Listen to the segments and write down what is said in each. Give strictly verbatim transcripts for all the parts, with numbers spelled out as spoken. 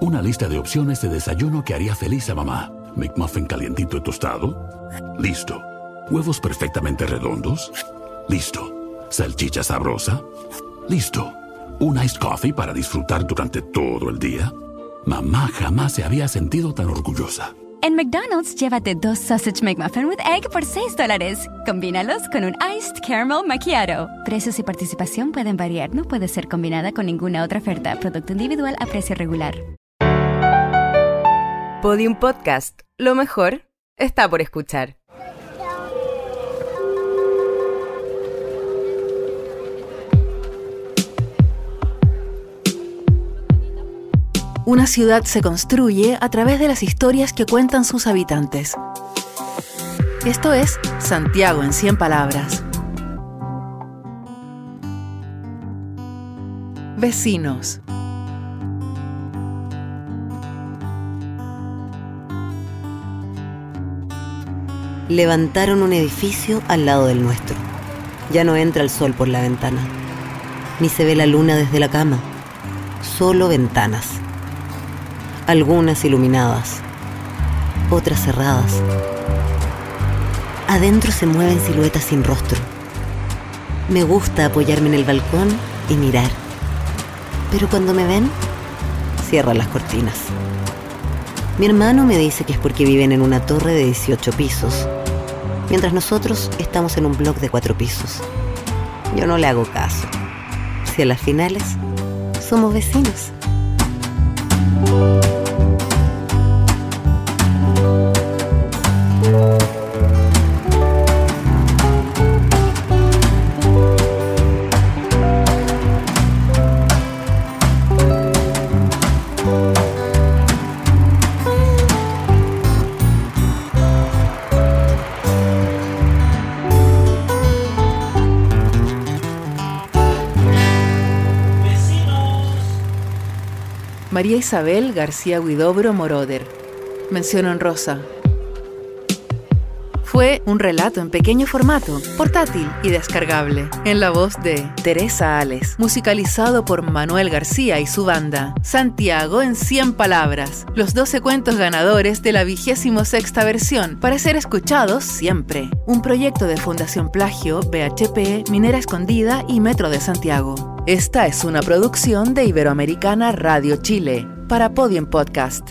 Una lista de opciones de desayuno que haría feliz a mamá. McMuffin calientito y tostado. Listo. Huevos perfectamente redondos. Listo. Salchicha sabrosa. Listo. Un iced coffee para disfrutar durante todo el día. Mamá jamás se había sentido tan orgullosa. En McDonald's, llévate dos Sausage McMuffin with Egg por seis dólares. Combínalos con un Iced Caramel Macchiato. Precios y participación pueden variar. No puede ser combinada con ninguna otra oferta. Producto individual a precio regular. Podium Podcast. Lo mejor está por escuchar. Una ciudad se construye a través de las historias que cuentan sus habitantes. Esto es Santiago en cien palabras. Vecinos. Levantaron un edificio al lado del nuestro. Ya no entra el sol por la ventana, ni se ve la luna desde la cama. Solo ventanas. Algunas iluminadas, otras cerradas. Adentro se mueven siluetas sin rostro. Me gusta apoyarme en el balcón y mirar. Pero cuando me ven, cierran las cortinas. Mi hermano me dice que es porque viven en una torre de dieciocho pisos, mientras nosotros estamos en un bloc de cuatro pisos. Yo no le hago caso. Si a las finales somos vecinos. María Isabel García Huidobro Moroder. Mención honrosa. Fue un relato en pequeño formato, portátil y descargable, en la voz de Teresa Ales, musicalizado por Manuel García y su banda. Santiago en cien palabras, los doce cuentos ganadores de la vigésimo sexta versión, para ser escuchados siempre. Un proyecto de Fundación Plagio, B H P, Minera Escondida y Metro de Santiago. Esta es una producción de Iberoamericana Radio Chile, para Podium Podcast.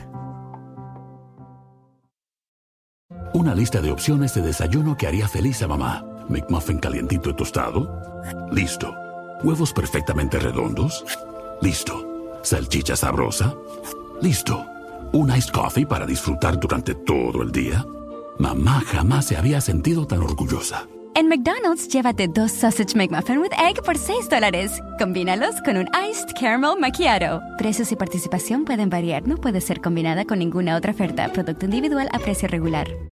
Una lista de opciones de desayuno que haría feliz a mamá. McMuffin calientito y tostado. Listo. Huevos perfectamente redondos. Listo. Salchicha sabrosa. Listo. Un iced coffee para disfrutar durante todo el día. Mamá jamás se había sentido tan orgullosa. En McDonald's, llévate dos Sausage McMuffin with Egg por seis dólares. Combínalos con un Iced Caramel Macchiato. Precios y participación pueden variar. No puede ser combinada con ninguna otra oferta. Producto individual a precio regular.